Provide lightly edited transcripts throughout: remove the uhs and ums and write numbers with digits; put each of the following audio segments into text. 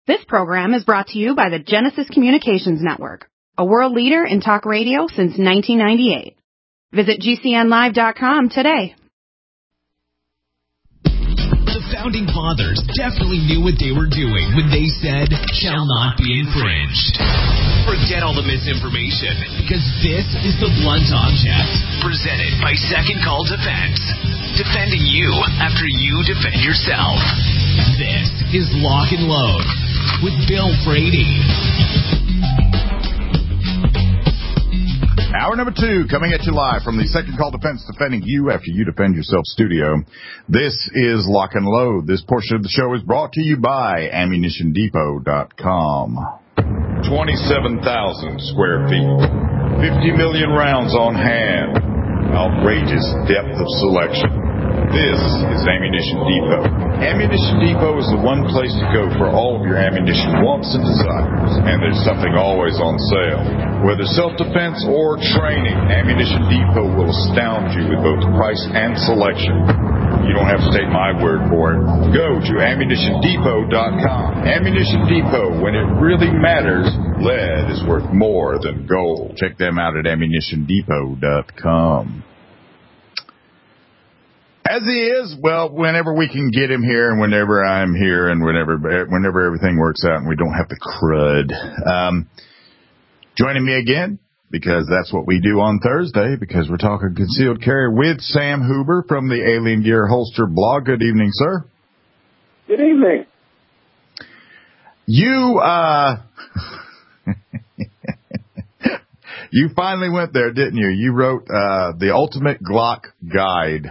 This program is brought to you by the Genesis Communications Network, a world leader in talk radio since 1998. Visit GCNlive.com today. The Founding Fathers definitely knew what they were doing when they said, shall not be infringed. Forget all the misinformation, because this is the Blunt Object, presented by Second Call Defense. Defending you after you defend yourself. This is Lock and Load with Bill Brady. Hour number 2 coming at you live from the Second Call Defense, defending you after you defend yourself studio. This is Lock and Load. This portion of the show is brought to you by AmmunitionDepot.com. 27,000 square feet, 50 million rounds on hand, outrageous depth of selection. This is Ammunition Depot. Ammunition Depot is the one place to go for all of your ammunition wants and desires. And there's something always on sale. Whether self-defense or training, Ammunition Depot will astound you with both price and selection. You don't have to take my word for it. Go to AmmunitionDepot.com. Ammunition Depot, when it really matters, lead is worth more than gold. Check them out at AmmunitionDepot.com. As he is, well, whenever we can get him here and whenever I'm here and whenever everything works out and we don't have the crud. Joining me again, because that's what we do on Thursday, because we're talking concealed carry with Sam Huber from the Alien Gear Holster blog. Good evening, sir. Good evening. You, you finally went there, didn't you? You wrote the Ultimate Glock Guide.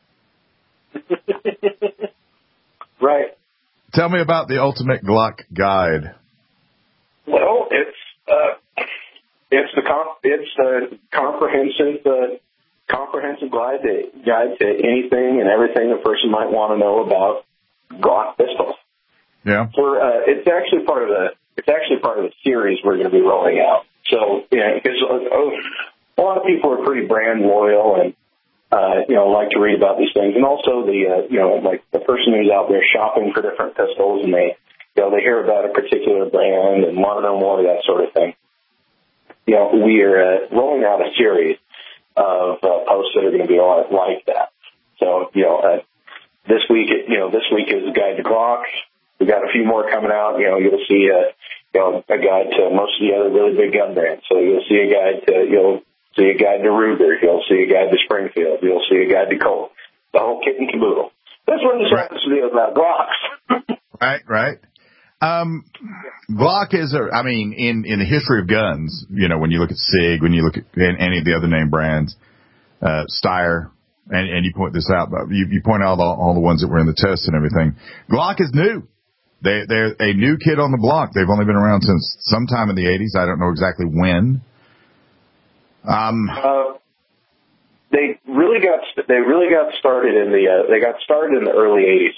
Right. Tell me about the Ultimate Glock Guide. Well, it's the comprehensive guide to anything and everything a person might want to know about Glock pistols. Yeah. It's actually part of the series we're going to be rolling out. So yeah, because a lot of people are pretty brand loyal and like to read about these things, and also like the person who's out there shopping for different pistols, and they hear about a particular brand and want to know more of that sort of thing. We are rolling out a series of posts that are going to be like that. So this week is a guide to Glock. We got a few more coming out. You'll see a guide to most of the other really big gun brands. So you'll see a guide to see a guide to Ruger. You'll see a guide to Springfield. You'll see a guide to Colt. The whole kit and caboodle. This one just happens to be about Glocks. Right. Glock is, in the history of guns, when you look at SIG, when you look at any of the other name brands, Steyr, and you point this out, but you point out all the ones that were in the test and everything. Glock is new. They're a new kid on the block. They've only been around since sometime in the 80s. I don't know exactly when. They really got started in the early 80s.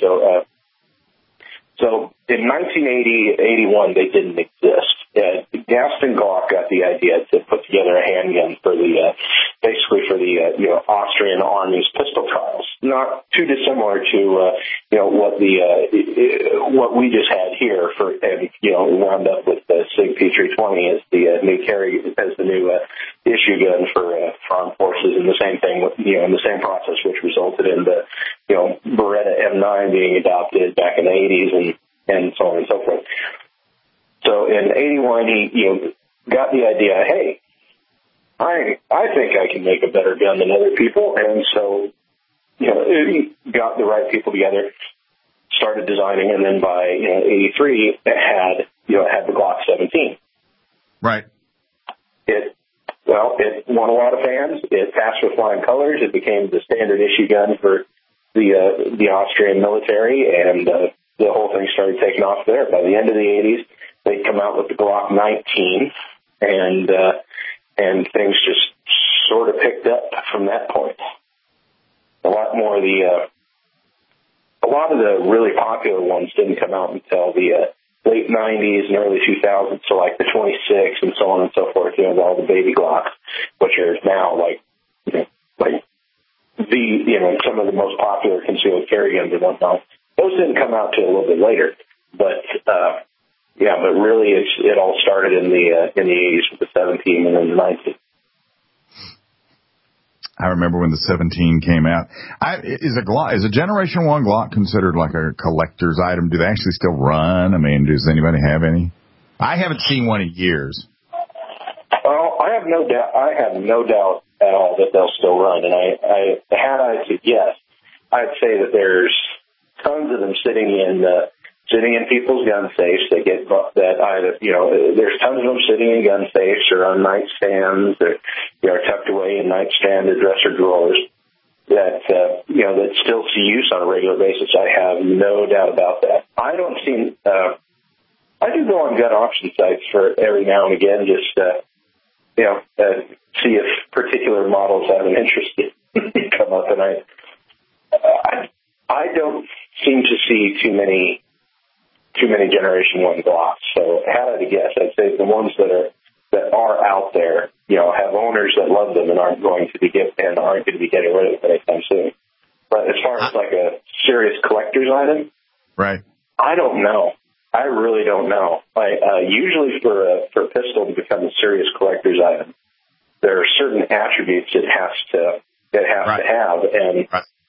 So in 1980-81 they didn't exist. Gaston Glock got the idea to put together a handgun for the Austrian Army's pistol trials. Not too dissimilar to what we just had here wound up with the SIG P320 as the new issue gun for armed forces, and the same thing in the same process, which resulted in the Beretta M9 being adopted back in the 80s and so on and so forth. So in 81, he got the idea, hey, I think I can make a better gun than other people, and so he got the right people together, started designing, and then by 83 it had the Glock 17. Right. It won a lot of fans. It passed with flying colors. It became the standard issue gun for the Austrian military, and the whole thing started taking off there. By the end of the 80s, they'd come out with the Glock 19, and things just sort of picked up from that point. A lot of the really popular ones didn't come out until the late 90s and early 2000s, so like the 26 and so on and so forth, all the baby Glocks, which are now some of the most popular concealed carry guns and whatnot. Those didn't come out till a little bit later, but but really it all started in the 80s with the 17 and then the 19. I remember when the 17 came out. Is a Generation 1 Glock considered like a collector's item? Do they actually still run? I mean, does anybody have any? I haven't seen one in years. Well, I have no doubt at all that they'll still run. And I had to guess, I'd say that there's tons of them sitting in people's gun safes. They get that either, there's tons of them sitting in gun safes or on nightstands or, tucked away in nightstand or dresser drawers that still see use on a regular basis. I have no doubt about that. I do go on gun auction sites for every now and again, just, see if particular models have an interest in come up. And I don't seem to see too many Generation 1 Glocks. So had I to guess, I'd say the ones that are out there, have owners that love them and aren't going to be getting rid of them anytime soon. But as far as like a serious collector's item, right? I don't know. I really don't know. Usually for a pistol to become a serious collector's item, there are certain attributes it has to have, and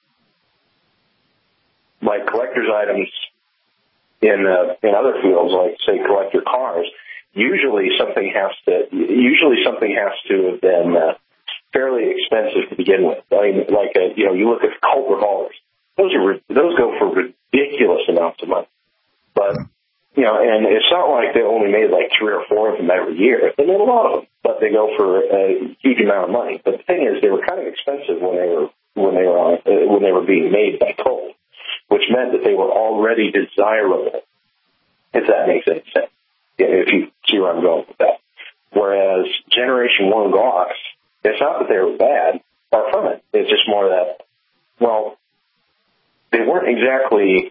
like collector's items in other fields, like say collector cars, usually something has to have been fairly expensive to begin with. I mean, you look at Colt revolvers; those go for ridiculous amounts of money. But and it's not like they only made like 3 or 4 of them every year. They made a lot of them, but they go for a huge amount of money. But the thing is, they were kind of expensive when they were being made by Colt, which meant that they were already desirable. If that makes any sense, if you see where I'm going with that. Whereas Generation 1 Glocks, it's not that they were bad, far from it. It's just more that, they weren't exactly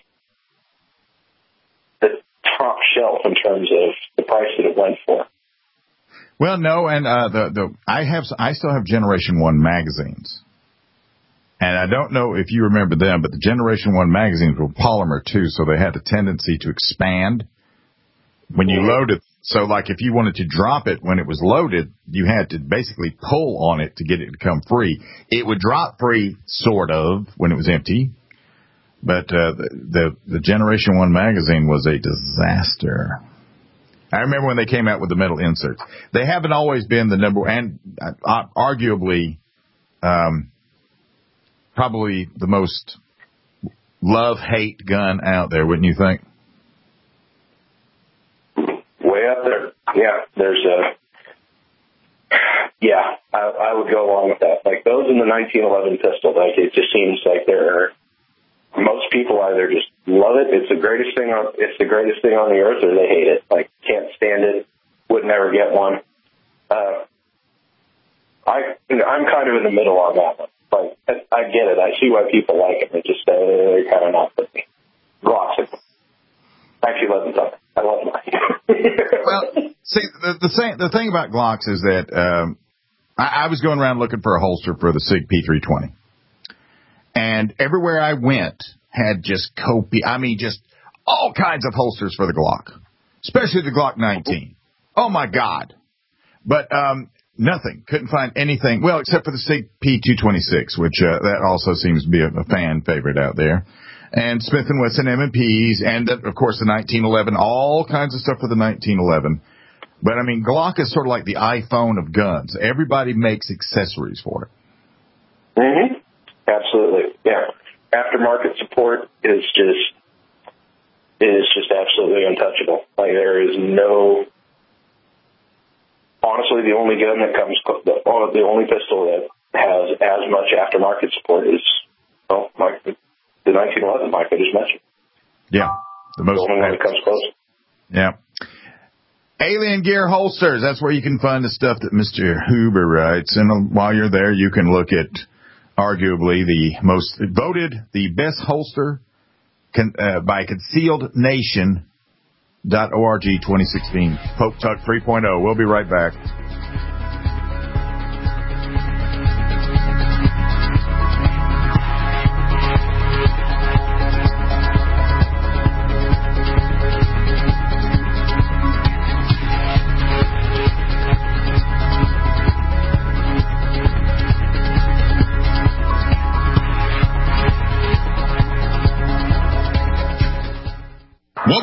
the top shelf in terms of the price that it went for. Well, no, and I still have Generation 1 magazines. And I don't know if you remember them, but the Generation 1 magazines were polymer too, so they had a tendency to expand when you loaded. So like if you wanted to drop it when it was loaded, you had to basically pull on it to get it to come free. It would drop free, sort of, when it was empty. But the Generation 1 magazine was a disaster. I remember when they came out with the metal inserts. They haven't always been the number, and arguably probably the most love-hate gun out there, wouldn't you think? Way up there. Yeah, I would go along with that. Like those in the 1911 pistol, like it just seems like most people either just love it. It's the greatest thing on the earth, or they hate it. Like can't stand it. Would never get one. I'm kind of in the middle on that one. Like I get it. I see why people like it. It's just they're kind of not for me. Glocks. Actually, let them talk. I love mine. Well, see, the thing about Glocks is that I was going around looking for a holster for the SIG P320. And everywhere I went had just all kinds of holsters for the Glock, especially the Glock 19. Oh, my God. But nothing. Couldn't find anything. Well, except for the SIG P226, which that also seems to be a fan favorite out there. And Smith & Wesson M&Ps, and, of course, the 1911, all kinds of stuff for the 1911. But, I mean, Glock is sort of like the iPhone of guns. Everybody makes accessories for it. Mm-hmm. Absolutely, yeah. Aftermarket support is just absolutely untouchable. Like there is no. Honestly, the only gun that comes, the only pistol that has as much aftermarket support is, the 1911 Mike I just mentioned. Yeah, the only one that comes close. Yeah. Alien Gear Holsters. That's where you can find the stuff that Mr. Huber writes. And while you're there, you can look at arguably the most voted, the best holster by concealednation.org 2016. Poke Talk 3.0. We'll be right back.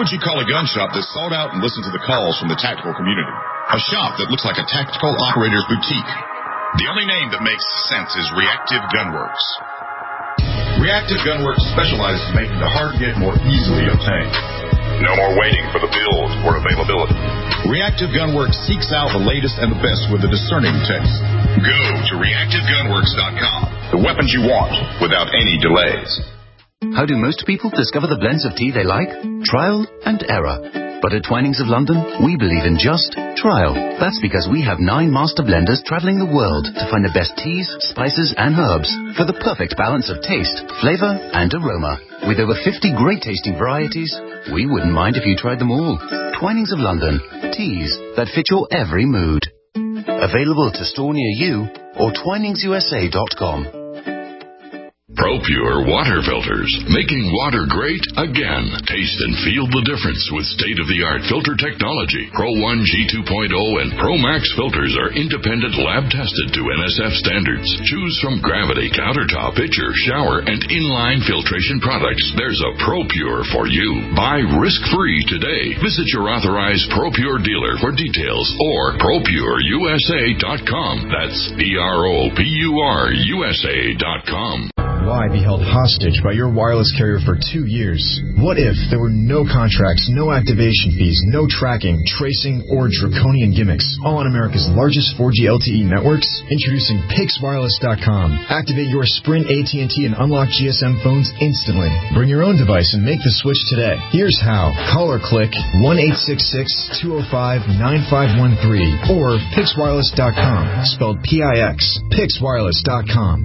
you call a gun shop that's sought out and listened to the calls from the tactical community. A shop that looks like a tactical operator's boutique. The only name that makes sense is Reactive Gunworks. Reactive Gunworks specializes in making the hard get more easily obtained. No more waiting for the build or availability. Reactive Gunworks seeks out the latest and the best with a discerning taste. Go to reactivegunworks.com. The weapons you want without any delays. How do most people discover the blends of tea they like? Trial and error. But at Twinings of London, we believe in just trial. That's because we have 9 master blenders traveling the world to find the best teas, spices, and herbs for the perfect balance of taste, flavor, and aroma. With over 50 great tasting varieties, we wouldn't mind if you tried them all. Twinings of London. Teas that fit your every mood. Available to store near you or twiningsusa.com. ProPure water filters, making water great again. Taste and feel the difference with state-of-the-art filter technology. Pro 1 G2.0 and Pro Max filters are independent lab-tested to NSF standards. Choose from Gravity, Countertop, Pitcher, Shower, and Inline filtration products. There's a ProPure for you. Buy risk-free today. Visit your authorized ProPure dealer for details or ProPureUSA.com. That's ProPureUSA.com. Why be held hostage by your wireless carrier for 2 years? What if there were no contracts, no activation fees, no tracking, tracing, or draconian gimmicks, all on America's largest 4G LTE networks? Introducing PixWireless.com. Activate your Sprint, AT&T, and unlock GSM phones instantly. Bring your own device and make the switch today. Here's how. Call or click 1-866-205-9513 or PixWireless.com, spelled P-I-X. PixWireless.com.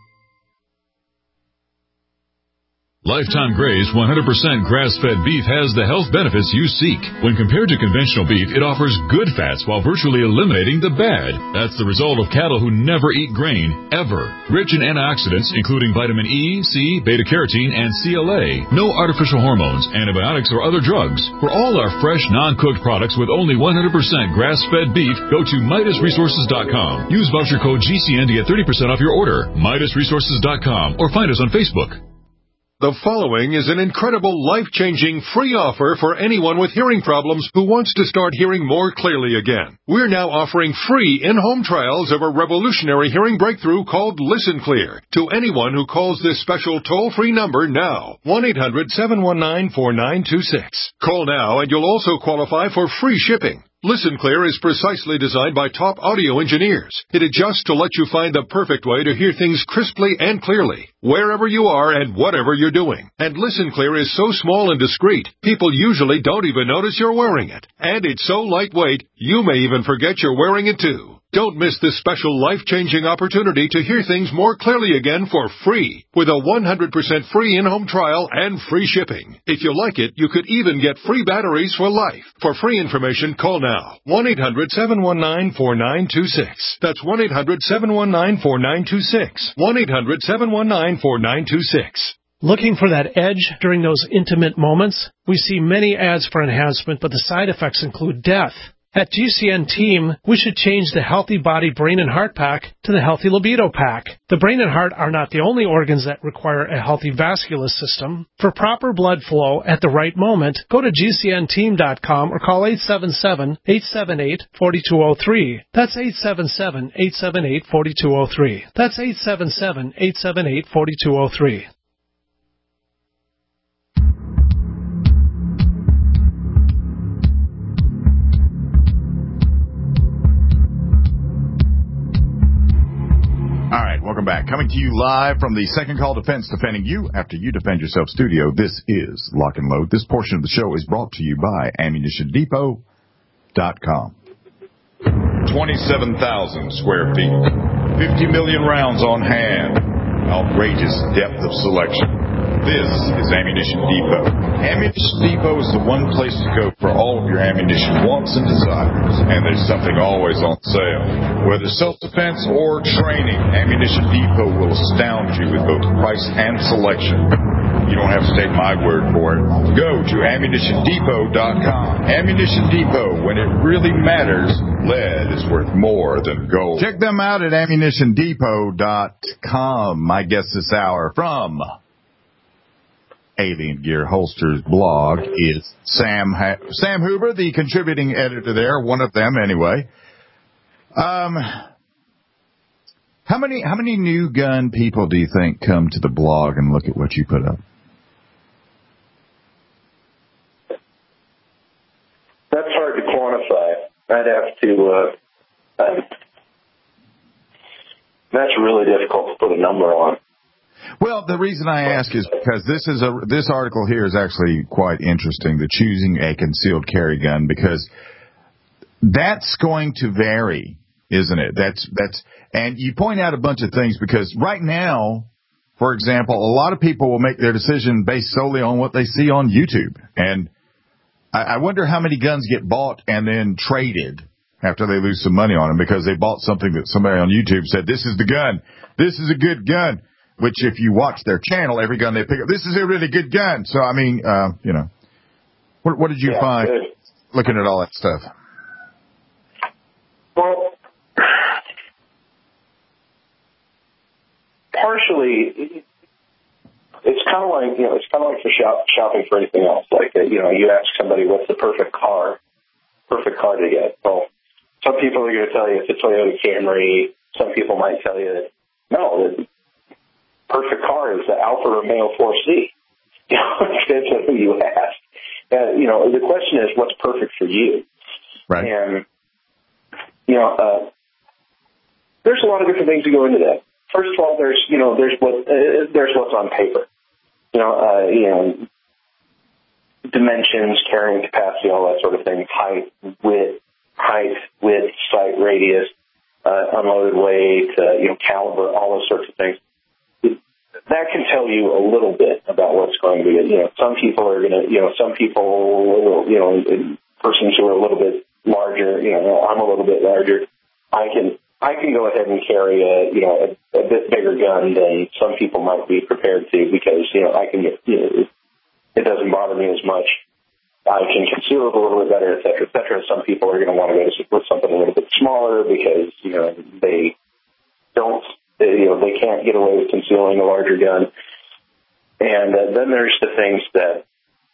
Lifetime Graze 100% grass-fed beef has the health benefits you seek. When compared to conventional beef, it offers good fats while virtually eliminating the bad. That's the result of cattle who never eat grain, ever. Rich in antioxidants, including vitamin E, C, beta-carotene, and CLA. No artificial hormones, antibiotics, or other drugs. For all our fresh, non-cooked products with only 100% grass-fed beef, go to MidasResources.com. Use voucher code GCN to get 30% off your order. MidasResources.com or find us on Facebook. The following is an incredible, life-changing free offer for anyone with hearing problems who wants to start hearing more clearly again. We're now offering free in-home trials of a revolutionary hearing breakthrough called Listen Clear to anyone who calls this special toll-free number now, 1-800-719-4926. Call now and you'll also qualify for free shipping. Listen Clear is precisely designed by top audio engineers. It adjusts to let you find the perfect way to hear things crisply and clearly, wherever you are and whatever you're doing. And Listen Clear is so small and discreet, people usually don't even notice you're wearing it. And it's so lightweight, you may even forget you're wearing it too. Don't miss this special life-changing opportunity to hear things more clearly again for free with a 100% free in-home trial and free shipping. If you like it, you could even get free batteries for life. For free information, call now. 1-800-719-4926. That's 1-800-719-4926. 1-800-719-4926. Looking for that edge during those intimate moments? We see many ads for enhancement, but the side effects include death. At GCN Team, we should change the Healthy Body, Brain, and Heart Pack to the Healthy Libido Pack. The brain and heart are not the only organs that require a healthy vascular system. For proper blood flow at the right moment, go to GCNteam.com or call 877-878-4203. That's 877-878-4203. That's 877-878-4203. All right, welcome back. Coming to you live from the Second Call Defense, defending you after you defend yourself studio. This is Lock and Load. This portion of the show is brought to you by AmmunitionDepot.com. 27,000 square feet, 50 million rounds on hand, outrageous depth of selection. This is Ammunition Depot. Ammunition Depot is the one place to go for all of your ammunition wants and desires. And there's something always on sale. Whether self-defense or training, Ammunition Depot will astound you with both price and selection. You don't have to take my word for it. Go to AmmunitionDepot.com. Ammunition Depot, when it really matters, lead is worth more than gold. Check them out at AmmunitionDepot.com. My guest this hour from Alien Gear Holsters blog is Sam Huber, the contributing editor there, one of them anyway. How many new gun people do you think come to the blog and look at what you put up? That's hard to quantify. I'd have to. That's really difficult to put a number on. Well, the reason I ask is because this article here is actually quite interesting, the choosing a concealed carry gun, because that's going to vary, isn't it? And you point out a bunch of things, because right now, for example, a lot of people will make their decision based solely on what they see on YouTube. And I wonder how many guns get bought and then traded after they lose some money on them because they bought something that somebody on YouTube said, this is the gun, this is a good gun, which if you watch their channel, every gun they pick up, this is a really good gun. So, I mean, what did you find looking at all that stuff? Well, partially, it's kind of like, for shopping for anything else. Like, you ask somebody, what's the perfect car to get? Well, some people are going to tell you it's a Toyota Camry. Some people might tell you, no, the perfect car is the Alfa Romeo 4C. Depends on who you ask. The question is, what's perfect for you? Right. And, there's a lot of different things that go into that. First of all, there's what's on paper. Dimensions, carrying capacity, all that sort of thing, height, width, sight radius, unloaded weight, caliber, all those sorts of things. That can tell you a little bit about what's going to be. Some people are going to, persons who are a little bit larger, I'm a little bit larger. I can go ahead and carry a bit bigger gun than some people might be prepared to because, I can get, it doesn't bother me as much. I can conceal it a little bit better, et cetera, et cetera. Some people are going to want to go with something a little bit smaller because, they can't get away with concealing a larger gun. And then there are the things that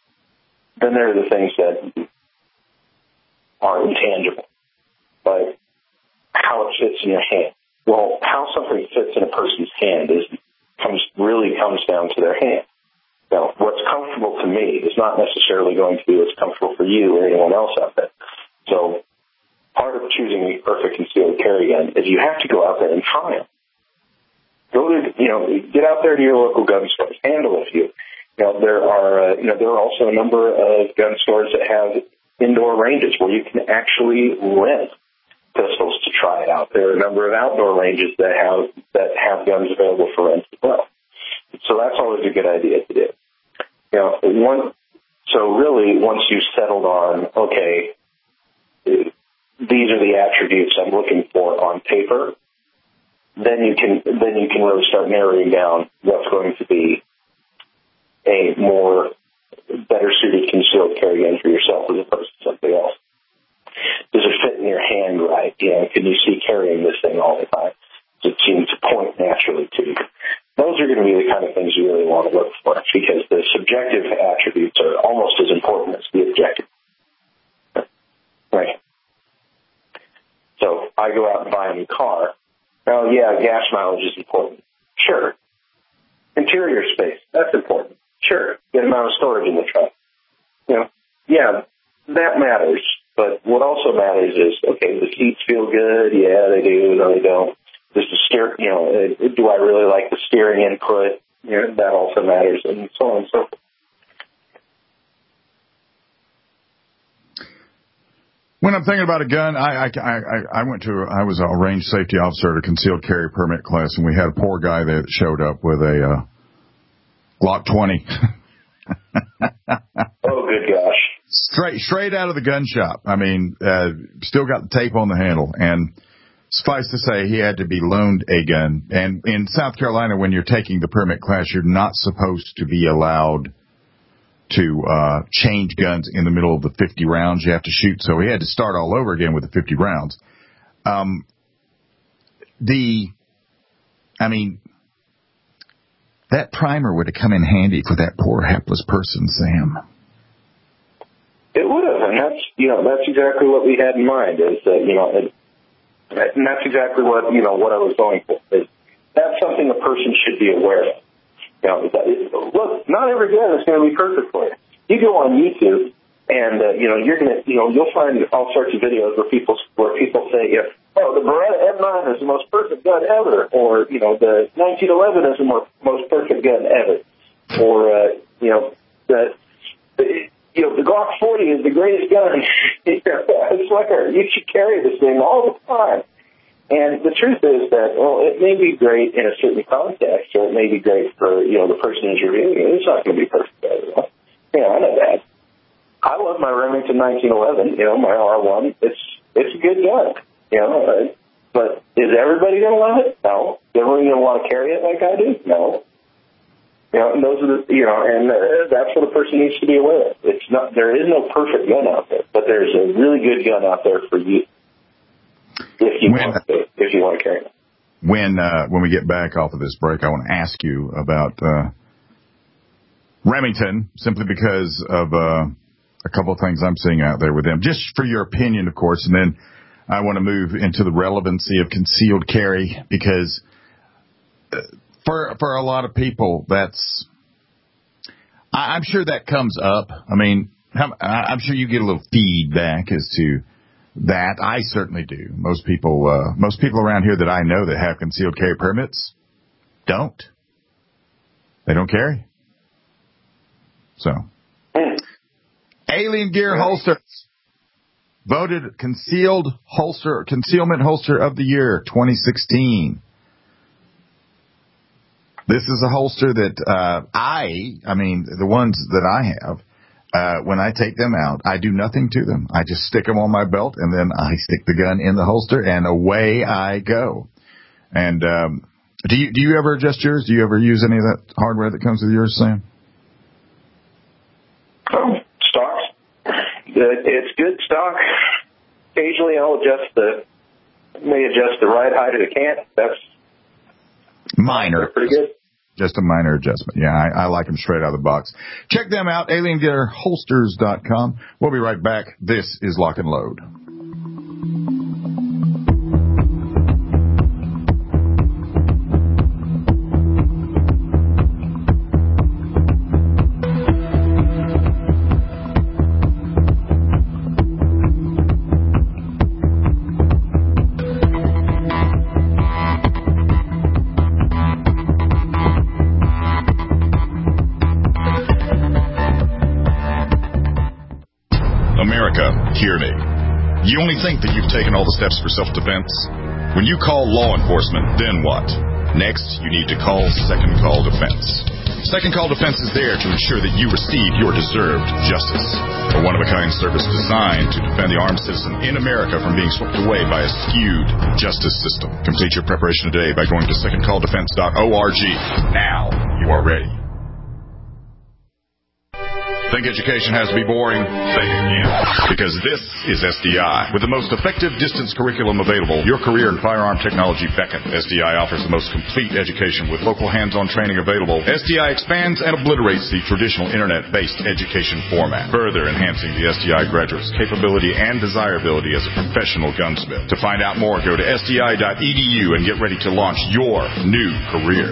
are intangible, like how it fits in your hand. Well, how something fits in a person's hand comes down to their hand. Now, what's comfortable to me is not necessarily going to be what's comfortable for you or anyone else out there. So part of choosing the perfect concealed carry gun is you have to go out there and try them. Get out there to your local gun stores, handle a few. There are also a number of gun stores that have indoor ranges where you can actually rent pistols to try it out. There are a number of outdoor ranges that have guns available for rent as well. So that's always a good idea to do. Once you've settled on, okay, these are the attributes I'm looking for on paper, then you can really start narrowing down what's going to be a more better suited concealed carry gun for yourself as opposed to something else. Does it fit in your hand right? Can you see carrying this thing all the time? Does it seem to point naturally to you? Those are going to be the kind of things you really want to look for because the subjective attributes are almost as important as the objective. Right. So I go out and buy a new car. Oh, yeah, gas mileage is important. Sure. Interior space, that's important. Sure. The amount of storage in the truck. Yeah, that matters. But what also matters is, okay, the seats feel good. Yeah, they do. No, they don't. Does the do I really like the steering input? That also matters, and so on and so forth. When I'm thinking about a gun, I was a range safety officer at a concealed carry permit class, and we had a poor guy that showed up with a Glock 20. Oh, good gosh! Straight out of the gun shop. I mean, still got the tape on the handle, and suffice to say, he had to be loaned a gun. And in South Carolina, when you're taking the permit class, you're not supposed to be allowed to change guns in the middle of the 50 rounds you have to shoot. So he had to start all over again with the 50 rounds. that primer would have come in handy for that poor hapless person, Sam. It would have, and that's exactly what we had in mind. Is and that's exactly what I was going for. Is that's something a person should be aware of. Look, not every gun is going to be perfect for you. You go on YouTube, and you're gonna you'll find all sorts of videos where people say, the Beretta M9 is the most perfect gun ever, or the 1911 is the most perfect gun ever, or the Glock 40 is the greatest gun. It's like you should carry this thing all the time. And the truth is that, it may be great in a certain context, or it may be great for, the person who's reviewing it. It's not going to be perfect for everyone. I know that. I love my Remington 1911, my R1. It's a good gun, but is everybody going to love it? No. Is everybody going to want to carry it like I do? No. And those are that's what a person needs to be aware of. There is no perfect gun out there, but there's a really good gun out there for you. If you want to carry it. When we get back off of this break, I want to ask you about Remington, simply because of a couple of things I'm seeing out there with them. Just for your opinion, of course, and then I want to move into the relevancy of concealed carry, because for a lot of people, I'm sure that comes up. I mean, I'm sure you get a little feedback as to that. I certainly do. Most people around here that I know that have concealed carry permits don't. They don't carry. So, Alien Gear Holsters voted concealment holster of the year 2016. This is a holster that the ones that I have, when I take them out, I do nothing to them. I just stick them on my belt, and then I stick the gun in the holster, and away I go. And do you ever adjust yours? Do you ever use any of that hardware that comes with yours, Sam? Stock. It's good stock. Occasionally I'll may adjust the ride height of the cant. That's minor. Pretty good. Just a minor adjustment. Yeah, I like them straight out of the box. Check them out, aliengearholsters.com. We'll be right back. This is Lock and Load. Hear me. You only think that you've taken all the steps for self-defense? When you call law enforcement, then what? Next, you need to call Second Call Defense. Second Call Defense is there to ensure that you receive your deserved justice. A one-of-a-kind service designed to defend the armed citizen in America from being swept away by a skewed justice system. Complete your preparation today by going to secondcalldefense.org. Now you are ready. Think education has to be boring? Think again. Because this is SDI. With the most effective distance curriculum available, your career in firearm technology beckons. SDI offers the most complete education with local hands-on training available. SDI expands and obliterates the traditional internet-based education format, further enhancing the SDI graduate's capability and desirability as a professional gunsmith. To find out more, go to sdi.edu and get ready to launch your new career.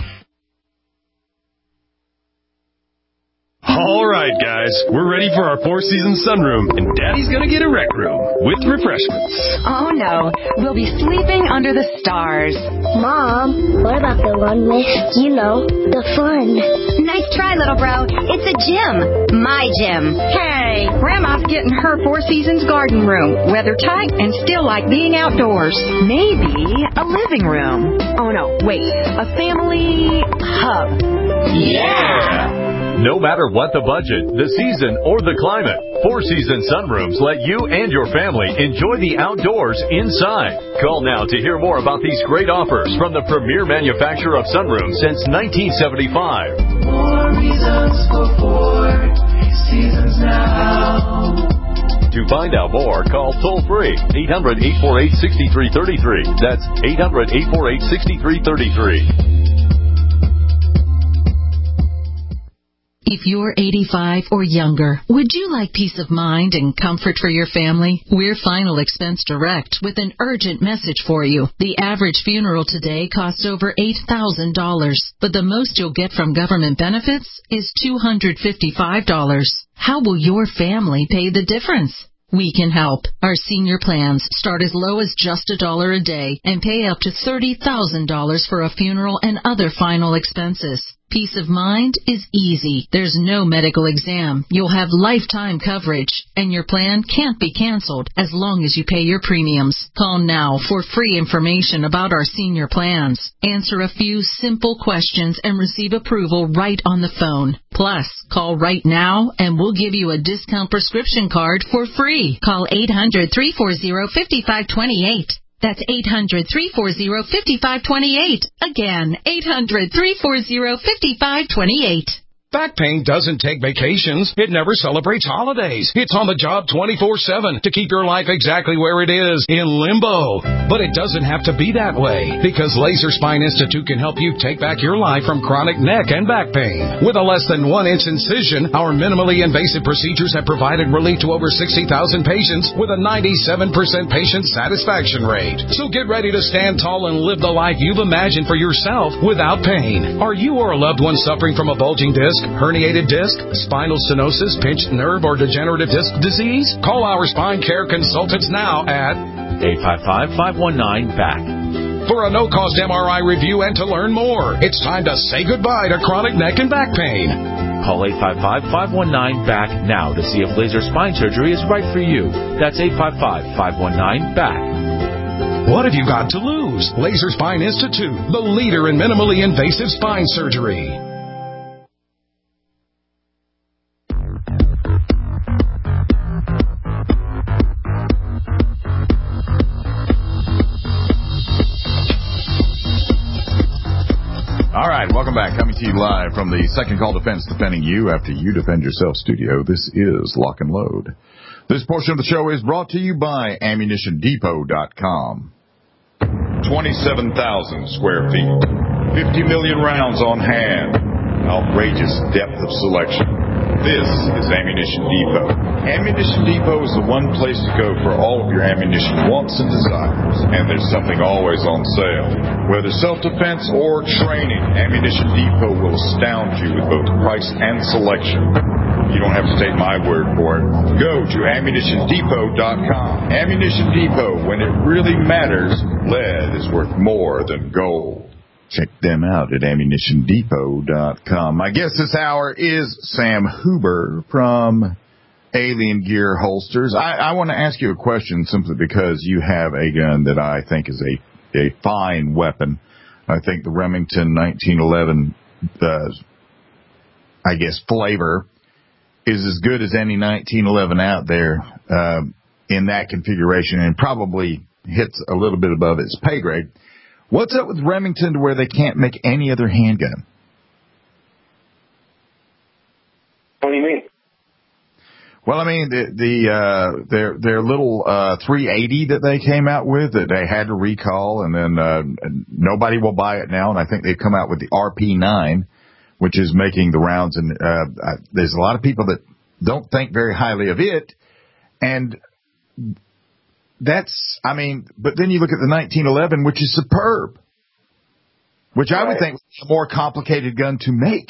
All right, guys, we're ready for our four-season sunroom, and Daddy's gonna get a rec room with refreshments. Oh, no. We'll be sleeping under the stars. Mom, what about the one with, the fun? Nice try, little bro. It's a gym. My gym. Hey, Grandma's getting her Four Seasons garden room. Weather tight and still like being outdoors. Maybe a living room. Oh, no, wait. A family hub. Yeah! No matter what the budget, the season, or the climate, Four Seasons Sunrooms let you and your family enjoy the outdoors inside. Call now to hear more about these great offers from the premier manufacturer of sunrooms since 1975. More reasons for Four Seasons now. To find out more, call toll-free 800-848-6333. That's 800-848-6333. If you're 85 or younger, would you like peace of mind and comfort for your family? We're Final Expense Direct with an urgent message for you. The average funeral today costs over $8,000, but the most you'll get from government benefits is $255. How will your family pay the difference? We can help. Our senior plans start as low as just $1 a day and pay up to $30,000 for a funeral and other final expenses. Peace of mind is easy. There's no medical exam. You'll have lifetime coverage, and your plan can't be canceled as long as you pay your premiums. Call now for free information about our senior plans. Answer a few simple questions and receive approval right on the phone. Plus, call right now and we'll give you a discount prescription card for free. Call 800-340-5528. That's 800-340-5528. Again, 800-340-5528. Back pain doesn't take vacations. It never celebrates holidays. It's on the job 24/7 to keep your life exactly where it is, in limbo. But it doesn't have to be that way, because Laser Spine Institute can help you take back your life from chronic neck and back pain. With a less than 1-inch incision, our minimally invasive procedures have provided relief to over 60,000 patients with a 97% patient satisfaction rate. So get ready to stand tall and live the life you've imagined for yourself without pain. Are you or a loved one suffering from a bulging disc, herniated disc, spinal stenosis, pinched nerve, or degenerative disc disease? Call our spine care consultants now at 855-519-BACK. For a no-cost MRI review and to learn more. It's time to say goodbye to chronic neck and back pain. Call 855-519-BACK now to see if laser spine surgery is right for you. That's 855-519-BACK. What have you got to lose? Laser Spine Institute, the leader in minimally invasive spine surgery. All right, welcome back. Coming to you live from the Second Call Defense, defending you after you defend yourself studio. This is Lock and Load. This portion of the show is brought to you by AmmunitionDepot.com. 27,000 square feet, 50 million rounds on hand, outrageous depth of selection. This is Ammunition Depot. Ammunition Depot is the one place to go for all of your ammunition wants and desires. And there's something always on sale. Whether self-defense or training, Ammunition Depot will astound you with both price and selection. You don't have to take my word for it. Go to AmmunitionDepot.com. Ammunition Depot, when it really matters, lead is worth more than gold. Check them out at AmmunitionDepot.com. My guest this hour is Sam Huber from Alien Gear Holsters. I want to ask you a question simply because you have a gun that I think is a fine weapon. I think the Remington 1911, flavor is as good as any 1911 out there in that configuration, and probably hits a little bit above its pay grade. What's up with Remington to where they can't make any other handgun? What do you mean? Well, I mean, their little 380 that they came out with that they had to recall, and then nobody will buy it now, and I think they've come out with the RP9, which is making the rounds, and there's a lot of people that don't think very highly of it, and but then you look at the 1911, which is superb, which I would think was a more complicated gun to make.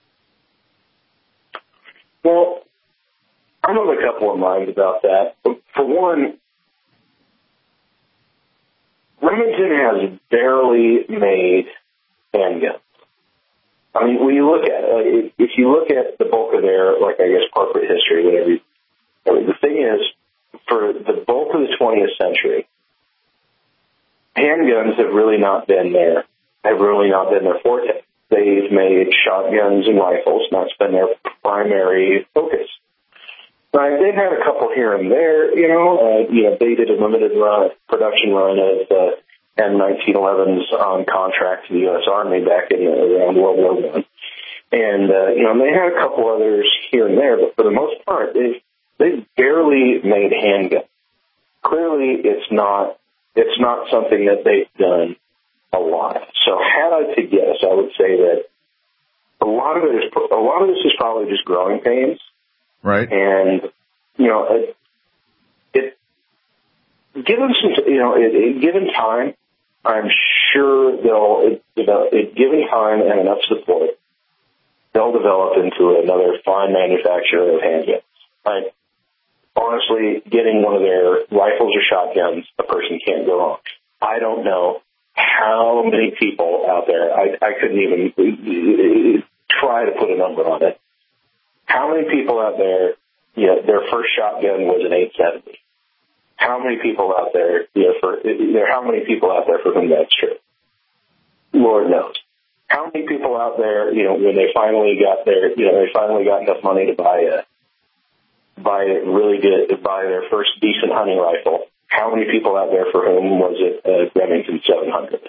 Well, I'm of a couple of minds about that. For one, Remington has barely made handguns. I mean, when you look at if you look at the bulk of their, corporate history, whatever. The thing is, for the bulk of the 20th century, handguns have really not been their forte. They've made shotguns and rifles, and that's been their primary focus. Right, they've had a couple here and there, they did a limited production run of M1911s on contract to the U.S. Army back in around World War I. And, they had a couple others here and there, but for the most part, they've barely made handguns. Clearly, it's not something that they've done a lot. So had I to guess, I would say that a lot of this is probably just growing pains. Right. And, given time, I'm sure given time and enough support, they'll develop into another fine manufacturer of handguns. Right? Honestly, getting one of their rifles or shotguns, a person can't go wrong. I don't know how many people out there, I couldn't even try to put a number on it. How many people out there, their first shotgun was an 870? How many people out there, how many people out there for whom that's true? Lord knows. How many people out there, when they finally got enough money to buy their first decent hunting rifle, how many people out there for whom was it a Remington 700?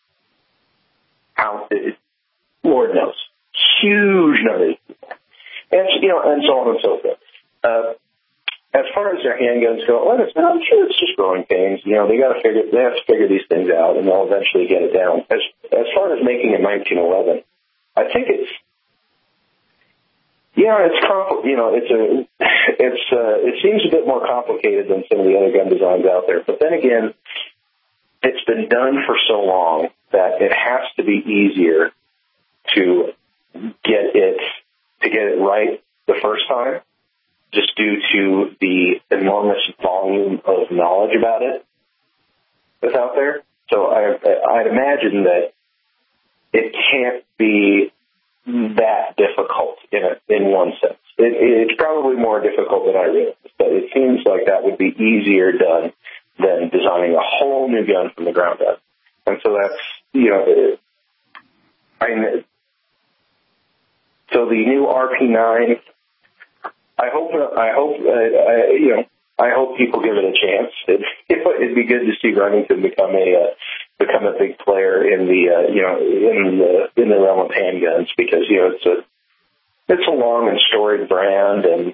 Lord knows. Huge number of people. And so on and so forth. As far as their handguns go, I'm sure it's just growing pains. They have to figure these things out, and they'll eventually get it down. As far as making a 1911, I think it seems a bit more complicated than some of the other gun designs out there. But then again, it's been done for so long that it has to be easier to get it right the first time, just due to the enormous volume of knowledge about it that's out there. So I'd imagine that it can't be that difficult in one sense. It's probably more difficult than I realized, but it seems like that would be easier done than designing a whole new gun from the ground up. And so that's, so the new RP9, I hope people give it a chance. It'd be good to see Remington become a big player in the realm of handguns, because it's a long and storied brand, and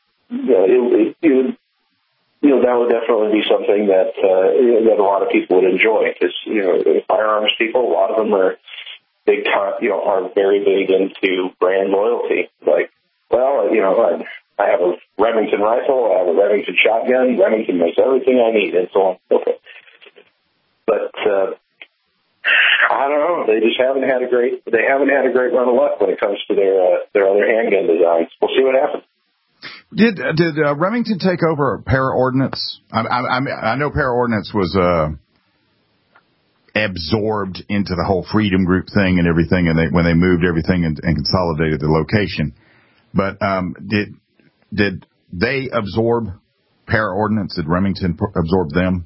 that would definitely be something that a lot of people would enjoy, because firearms people, a lot of them are big time, are very big into brand loyalty. Like, well, I have a Remington rifle, I have a Remington shotgun, Remington makes everything I need, and so on and so forth. But I don't know. They just haven't had a great run of luck when it comes to their other handgun designs. We'll see what happens. Did Remington take over Para-Ordnance? I know Para-Ordnance was absorbed into the whole Freedom Group thing and everything, and when they moved everything and consolidated the location. But did they absorb Para-Ordnance? Did Remington absorb them?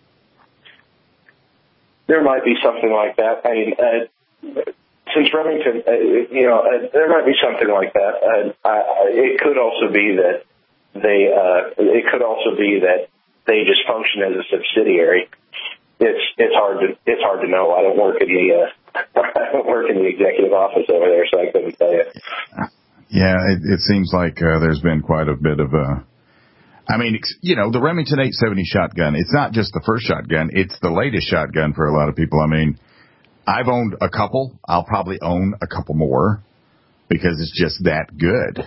There might be something like that. I mean, since Remington, there might be something like that. It could also be that they just function as a subsidiary. It's hard to know. I don't work in the executive office over there, so I couldn't tell you. Yeah, it seems like there's been quite a bit of the Remington 870 shotgun, it's not just the first shotgun, it's the latest shotgun for a lot of people. I mean, I've owned a couple. I'll probably own a couple more because it's just that good.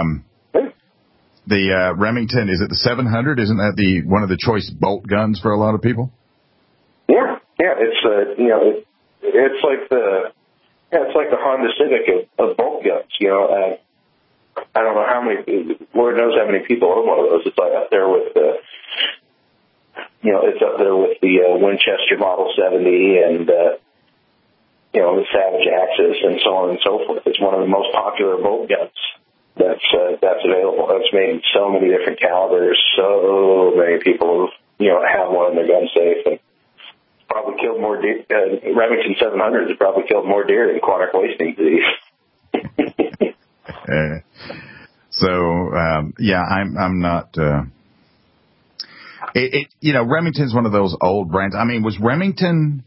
The Remington, is it the 700? Isn't that one of the choice bolt guns for a lot of people? Yeah, it's like the Honda Civic of bolt guns. I don't know how many. Lord knows how many people own one of those. It's like up there with the Winchester Model 70 and the Savage Axis and so on and so forth. It's one of the most popular bolt guns that's available. It's made in so many different calibers. So many people have one in their gun safe, and probably killed more deer. Remington 700 has probably killed more deer than chronic wasting disease. I'm not. Remington's one of those old brands. I mean, was Remington?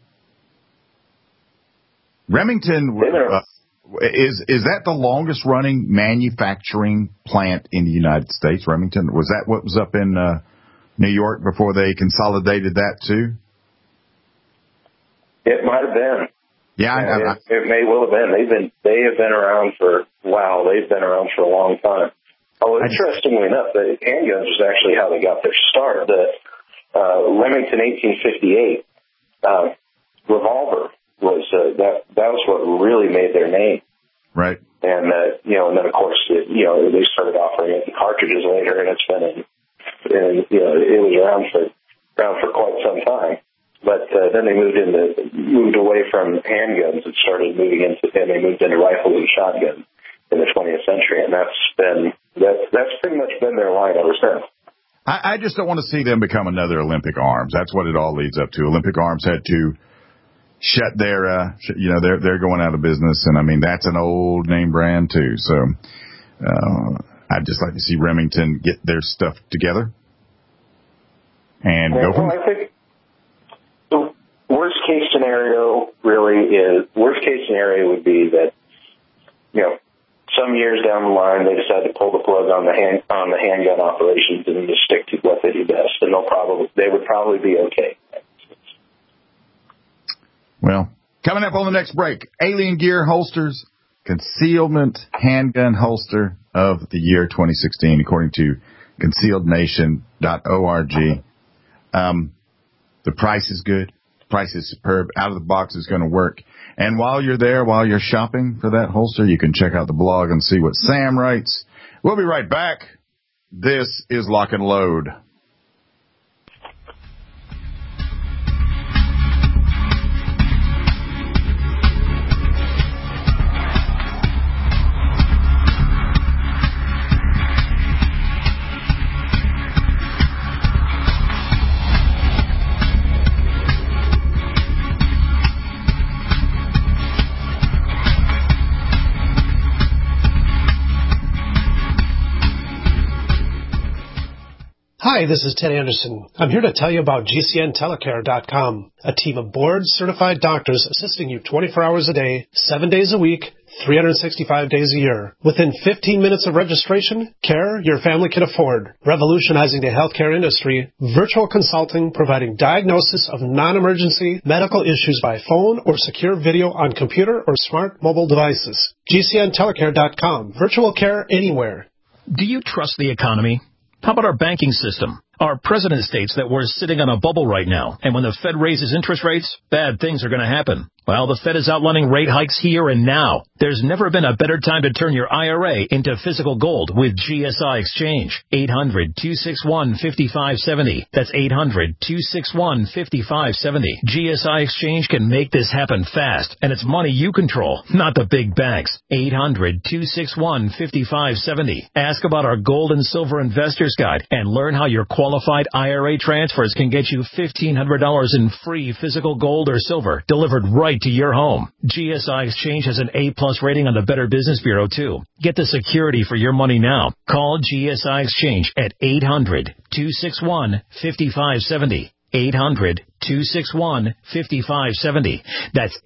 Is that the longest running manufacturing plant in the United States? Remington, was that what was up in New York before they consolidated that too? It might have been. Yeah, it may well have been. They have been around for They've been around for a long time. Oh, interestingly enough, the handguns is actually how they got their start. The Remington 1858 revolver was that was what really made their name. Right. And and then of course they started offering it in cartridges later, and it's been it was around for quite some time. But then they moved away from handguns and they moved into rifles and shotguns in the 20th century, and that's pretty much been their line ever since. I just don't want to see them become another Olympic Arms. That's what it all leads up to. Olympic Arms had to shut their, they're going out of business, and I mean that's an old name brand too. So I'd just like to see Remington get their stuff together and go from there. I think the worst case scenario would be that some years down the line they decide to pull the plug on the handgun operations and just stick to what they do best, and they would probably be okay. Well, coming up on the next break, Alien Gear Holsters, concealment handgun holster of the year 2016, according to concealednation.org. The price is good. The price is superb. Out of the box is going to work. And while you're shopping for that holster, you can check out the blog and see what Sam writes. We'll be right back. This is Lock and Load. Hi, this is Ted Anderson. I'm here to tell you about GCNtelecare.com, a team of board-certified doctors assisting you 24 hours a day, 7 days a week, 365 days a year. Within 15 minutes of registration, care your family can afford. Revolutionizing the healthcare industry, virtual consulting providing diagnosis of non-emergency medical issues by phone or secure video on computer or smart mobile devices. GCNtelecare.com, virtual care anywhere. Do you trust the economy? How about our banking system? Our president states that we're sitting on a bubble right now, and when the Fed raises interest rates, bad things are going to happen. Well, the Fed is outlining rate hikes here and now. There's never been a better time to turn your IRA into physical gold with GSI Exchange. 800-261-5570. That's 800-261-5570. GSI Exchange can make this happen fast, and it's money you control, not the big banks. 800-261-5570. Ask about our Gold and Silver Investors Guide and learn how your qualified IRA transfers can get you $1,500 in free physical gold or silver delivered right to your home. GSI Exchange has an A-plus rating on the Better Business Bureau, too. Get the security for your money now. Call GSI Exchange at 800-261-5570. 800-261-5570. That's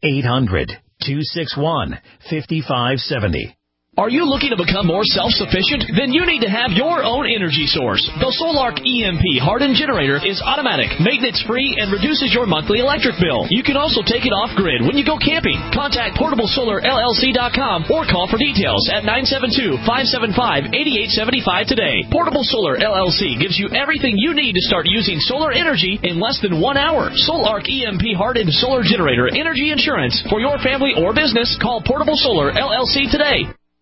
800-261-5570. Are you looking to become more self-sufficient? Then you need to have your own energy source. The Solark EMP hardened generator is automatic, maintenance-free, and reduces your monthly electric bill. You can also take it off-grid when you go camping. Contact PortableSolarLLC.com or call for details at 972-575-8875 today. Portable Solar LLC gives you everything you need to start using solar energy in less than 1 hour. Solark EMP hardened solar generator energy insurance for your family or business. Call Portable Solar LLC today.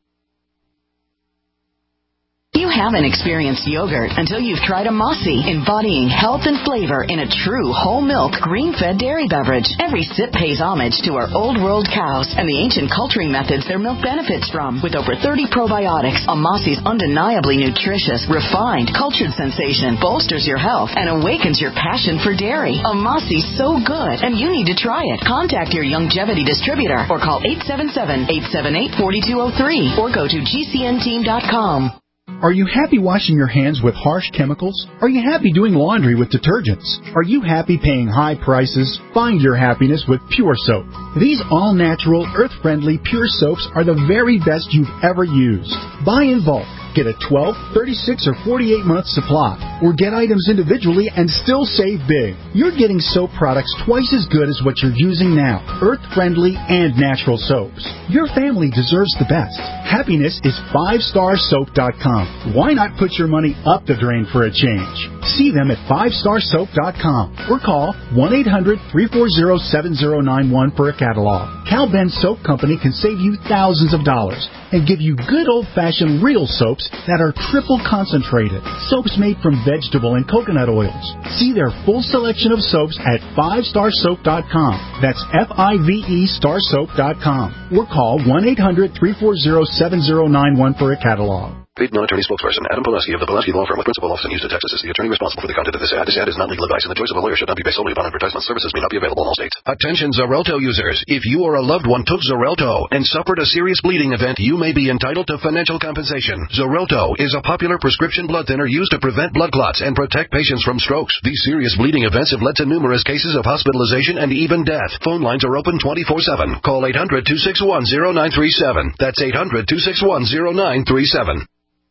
You haven't experienced yogurt until you've tried a Mossy, embodying health and flavor in a true whole milk, green-fed dairy beverage. Every sip pays homage to our old world cows and the ancient culturing methods their milk benefits from. With over 30 probiotics, a Mossy's undeniably nutritious, refined, cultured sensation bolsters your health and awakens your passion for dairy. A Mossy's so good, and you need to try it. Contact your Youngevity distributor or call 877-878-4203 or go to GCNteam.com. Are you happy washing your hands with harsh chemicals? Are you happy doing laundry with detergents? Are you happy paying high prices? Find your happiness with Pure Soap. These all-natural, earth-friendly Pure Soaps are the very best you've ever used. Buy in bulk. Get a 12, 36, or 48-month supply, or get items individually and still save big. You're getting soap products twice as good as what you're using now, earth-friendly and natural soaps. Your family deserves the best. Happiness is 5starsoap.com. Why not put your money up the drain for a change? See them at 5starsoap.com or call 1-800-340-7091 for a catalog. Cal Ben Soap Company can save you thousands of dollars and give you good old-fashioned real soaps that are triple concentrated. Soaps made from vegetable and coconut oils. See their full selection of soaps at 5starsoap.com. That's F-I-V-E starsoap.com. Or call 1-800-340-7091 for a catalog. Paid non-attorney spokesperson Adam Pulaski of the Pulaski Law Firm with principal office in Houston, Texas is the attorney responsible for the content of this ad. This ad is not legal advice, and the choice of a lawyer should not be based solely upon advertisement. Services may not be available in all states. Attention Xarelto users. If you or a loved one took Xarelto and suffered a serious bleeding event, you may be entitled to financial compensation. Xarelto is a popular prescription blood thinner used to prevent blood clots and protect patients from strokes. These serious bleeding events have led to numerous cases of hospitalization and even death. Phone lines are open 24/7. Call 800-261-0937. That's 800-261-0937.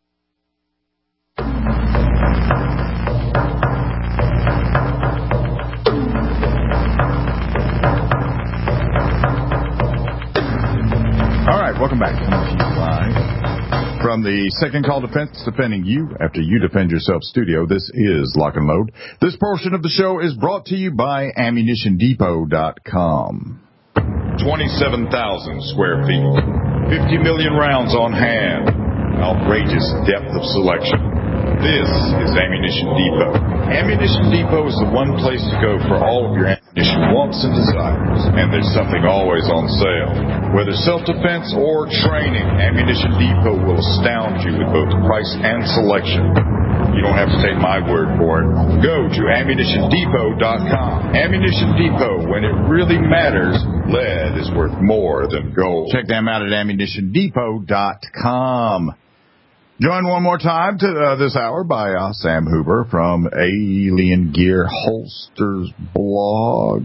All right, welcome back. Live from the Second Call Defense, defending you after you defend yourself studio. This is Lock and Load. This portion of the show is brought to you by AmmunitionDepot.com. 27,000 square feet, 50 million rounds on hand, outrageous depth of selection. This is Ammunition Depot. Ammunition Depot is the one place to go for all of your ammunition wants and desires. And there's something always on sale. Whether self-defense or training, Ammunition Depot will astound you with both price and selection. You don't have to take my word for it. Go to AmmunitionDepot.com. Ammunition Depot, when it really matters, lead is worth more than gold. Check them out at AmmunitionDepot.com. Joined one more time to this hour by Sam Huber from Alien Gear Holsters blog.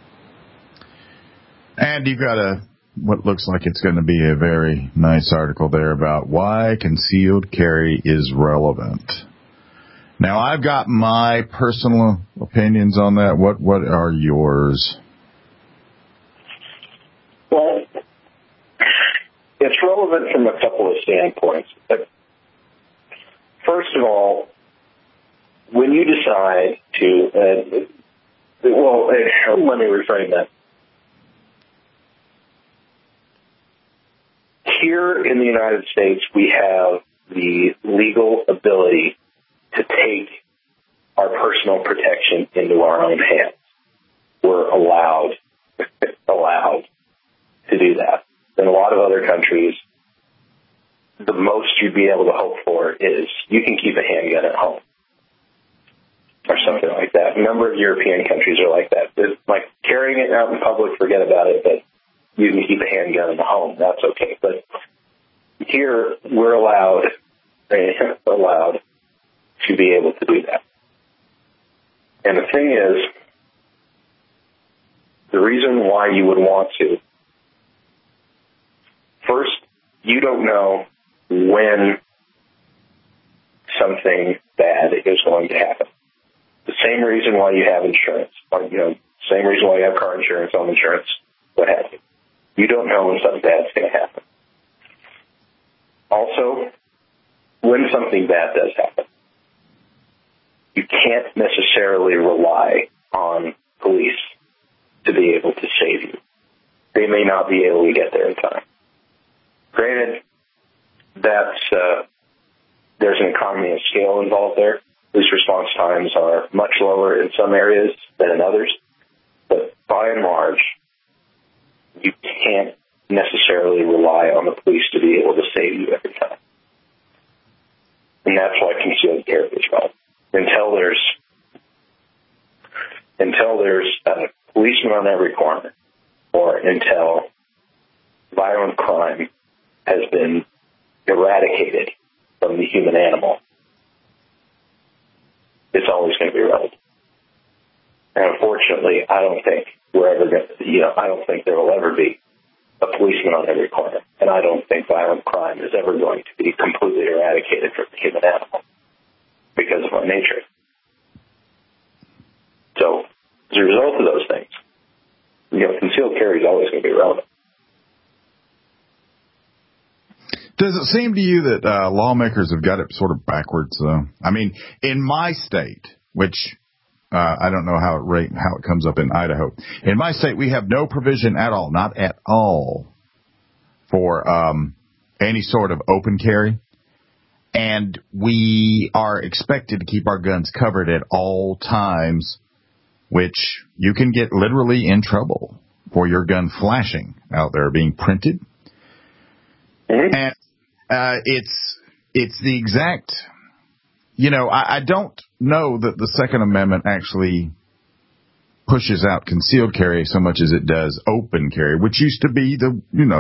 And you've got what looks like it's going to be a very nice article there about why concealed carry is relevant. Now, I've got my personal opinions on that. What are yours? Well, it's relevant from a couple of standpoints. First of all, when you decide to, let me reframe that. Here in the United States, we have the legal ability to take our personal protection into our own hands. We're allowed to do that. In a lot of other countries, the most you'd be able to hope for is you can keep a handgun at home or something like that. A number of European countries are like that. It's like carrying it out in public, forget about it, but you can keep a handgun in the home. That's okay. But here, we're allowed to be able to do that. And the thing is, the reason why you would want to, first, you don't know when something bad is going to happen. The same reason why you have insurance, or, same reason why you have car insurance, home insurance, what have you. You don't know when something bad is going to happen. Also, when something bad does happen, you can't necessarily rely on police to be able to save you. They may not be able to get there in time. Granted, there's an economy of scale involved there. Police response times are much lower in some areas than in others. But by and large, you can't necessarily rely on the police to be able to save you every time. And that's why concealed carry is relevant. Until there's a policeman on every corner, or until violent crime has been eradicated from the human animal, it's always going to be relevant. And unfortunately, I don't think there will ever be a a policeman on every corner. And I don't think violent crime is ever going to be completely eradicated from the human animal because of our nature. So, as a result of those things, concealed carry is always going to be relevant. Does it seem to you that lawmakers have got it sort of backwards, though? I mean, in my state, which I don't know how it comes up in Idaho. In my state, we have no provision at all, not at all, for any sort of open carry. And we are expected to keep our guns covered at all times, which you can get literally in trouble for your gun flashing out there, being printed. And it's the exact, I don't know that the Second Amendment actually pushes out concealed carry so much as it does open carry, which used to be the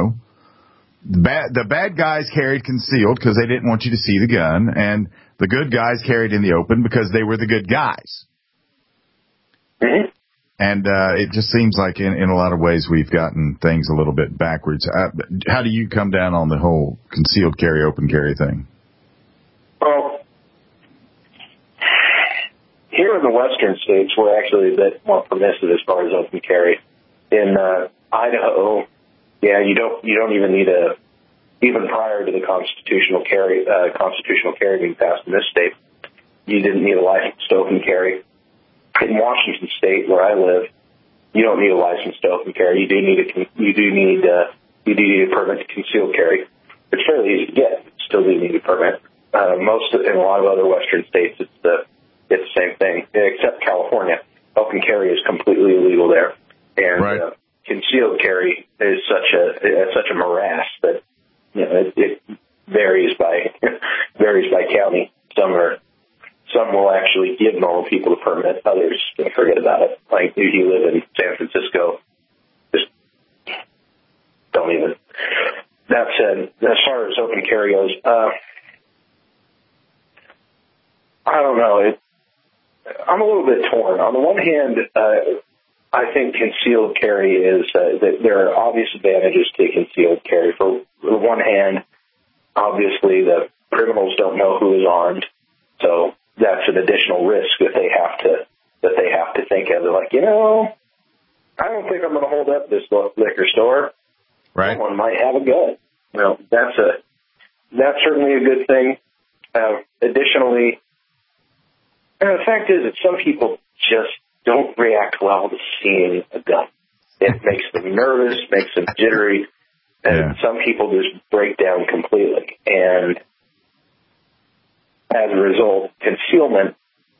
bad guys carried concealed because they didn't want you to see the gun, and the good guys carried in the open because they were the good guys. Mm-hmm. And it just seems like in a lot of ways we've gotten things a little bit backwards. How do you come down on the whole concealed carry, open carry thing? Well, here in the western states, we're actually a bit more permissive as far as open carry. In Idaho, you don't even need even prior to the constitutional carry being passed in this state, you didn't need a license to open carry. In Washington State, where I live, you don't need a license to open carry. You do need a permit to conceal carry. It's fairly easy to get. You still do need a permit. In a lot of other western states, it's the same thing, except California. Open carry is completely illegal there, and concealed carry is such a morass that it varies by county. Some will actually give normal people a permit. Others forget about it. Like if you live in San Francisco, just don't even. That said, as far as open carry goes, I don't know. I'm a little bit torn. On the one hand, I think concealed carry is that there are obvious advantages to concealed carry. For the one hand, obviously the criminals don't know who is armed, so that's an additional risk that they have to think of. They're like, I don't think I'm going to hold up this liquor store. Right. Someone might have a gun. That's certainly a good thing. Additionally, the fact is that some people just don't react well to seeing a gun. It makes them nervous, makes them jittery, and some people just break down completely. And as a result, concealment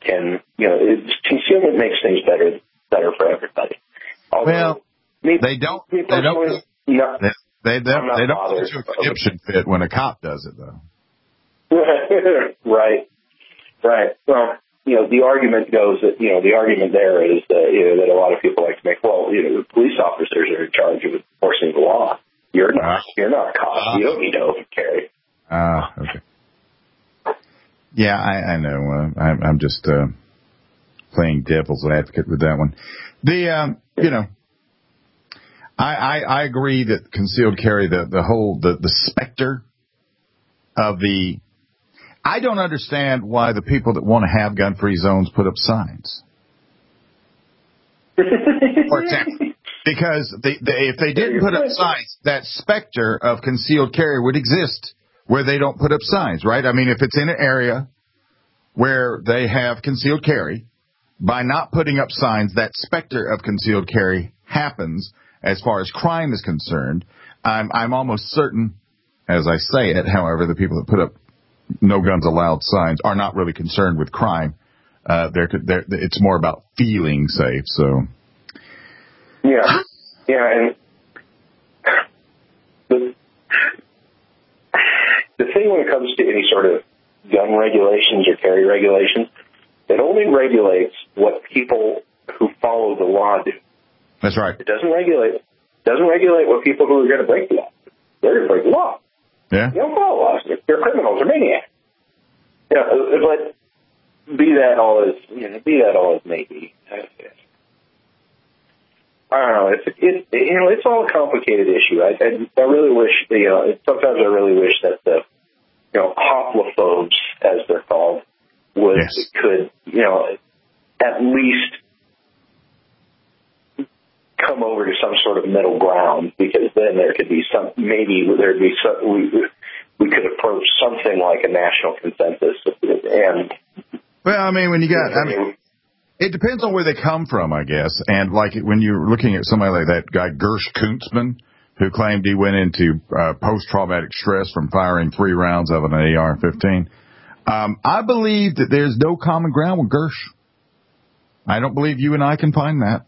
makes things better for everybody. Although, they don't put you a conniption fit when a cop does it, though. Right. Well, the argument goes that the argument there is that a lot of people like to make. Well, police officers are in charge of enforcing the law. You're not. You're not a cop. You don't need to open carry. Okay. Yeah, I know. I'm just playing devil's advocate with that one. I agree that concealed carry, the specter of the. I don't understand why the people that want to have gun-free zones put up signs. For example, because if they didn't put up signs, that specter of concealed carry would exist where they don't put up signs, right? I mean, if it's in an area where they have concealed carry, by not putting up signs, that specter of concealed carry happens as far as crime is concerned. I'm almost certain, as I say it, however, the people that put up no guns allowed signs are not really concerned with crime. It's more about feeling safe, so. Yeah, and the thing when it comes to any sort of gun regulations or carry regulations, it only regulates what people who follow the law do. That's right. It doesn't regulate what people who are going to break the law. They're going to break the law. Yeah. You don't follow laws. They're criminals or maniacs. But be that all as may be. I don't know. it's all a complicated issue. I really wish, sometimes I really wish that the, homophobes, as they're called, could, at least come over to some sort of middle ground, because then there could be we could approach something like a national consensus. And it depends on where they come from, I guess. And like when you're looking at somebody like that guy Gersh Kuntzman, who claimed he went into post-traumatic stress from firing 3 rounds of an AR-15. I believe that there's no common ground with Gersh. I don't believe you and I can find that.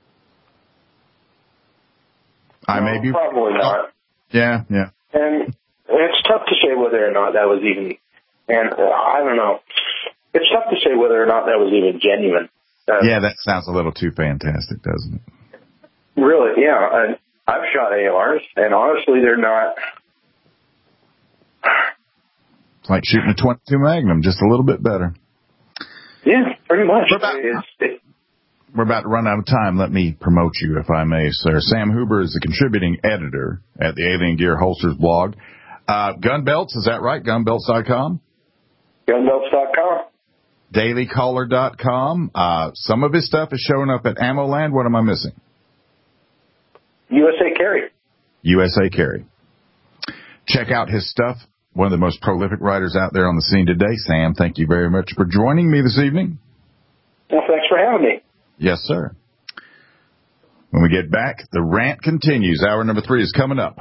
Probably not. Yeah. And it's tough to say whether or not that was even, and I don't know. It's tough to say whether or not that was even genuine. That sounds a little too fantastic, doesn't it? Really, yeah. I've shot ARs, and honestly, they're not. It's like shooting a .22 Magnum, just a little bit better. Yeah, pretty much. We're about to run out of time. Let me promote you, if I may, sir. Sam Huber is a contributing editor at the Alien Gear Holsters blog. Gun Belts, is that right? Gunbelts.com? Gunbelts.com. Dailycaller.com. Some of his stuff is showing up at AmmoLand. What am I missing? USA Carry. USA Carry. Check out his stuff. One of the most prolific writers out there on the scene today. Sam, thank you very much for joining me this evening. Well, thanks for having me. Yes, sir. When we get back, the rant continues. Hour number 3 is coming up.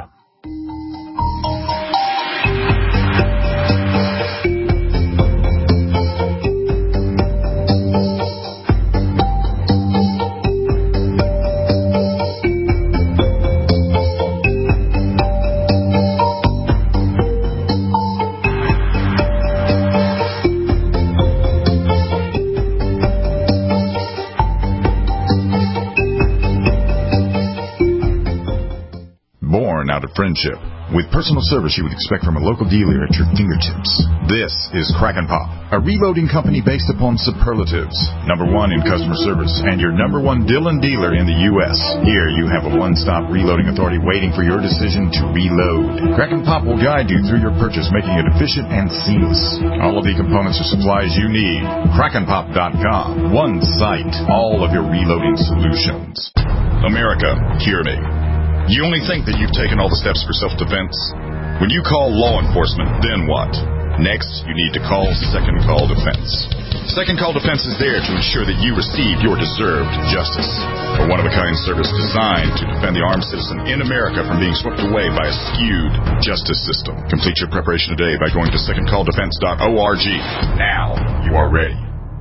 Out of friendship, with personal service you would expect from a local dealer at your fingertips. This is Kraken Pop, a reloading company based upon superlatives. #1 in customer service and your #1 Dillon dealer in the U.S. Here you have a one-stop reloading authority waiting for your decision to reload. Kraken Pop will guide you through your purchase, making it efficient and seamless. All of the components or supplies you need. KrakenPop.com. One site, all of your reloading solutions. America, hear me. You only think that you've taken all the steps for self-defense? When you call law enforcement, then what? Next, you need to call Second Call Defense. Second Call Defense is there to ensure that you receive your deserved justice. A one-of-a-kind service designed to defend the armed citizen in America from being swept away by a skewed justice system. Complete your preparation today by going to secondcalldefense.org. Now you are ready.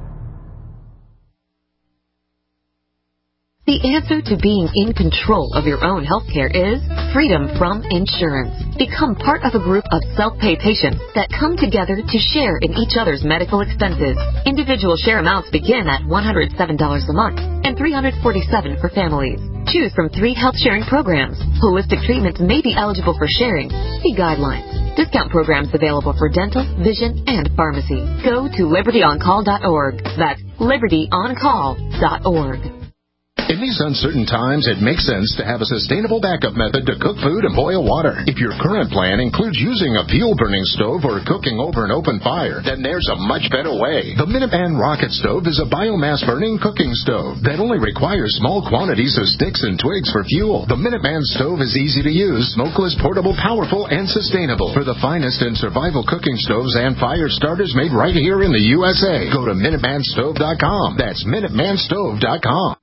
The answer to being in control of your own healthcare is freedom from insurance. Become part of a group of self-pay patients that come together to share in each other's medical expenses. Individual share amounts begin at $107 a month and $347 for families. Choose from 3 health-sharing programs. Holistic treatments may be eligible for sharing. See guidelines. Discount programs available for dental, vision, and pharmacy. Go to libertyoncall.org. That's libertyoncall.org. In these uncertain times, it makes sense to have a sustainable backup method to cook food and boil water. If your current plan includes using a fuel-burning stove or cooking over an open fire, then there's a much better way. The Minuteman Rocket Stove is a biomass-burning cooking stove that only requires small quantities of sticks and twigs for fuel. The Minuteman Stove is easy to use, smokeless, portable, powerful, and sustainable. For the finest in survival cooking stoves and fire starters made right here in the USA, go to MinutemanStove.com. That's MinutemanStove.com.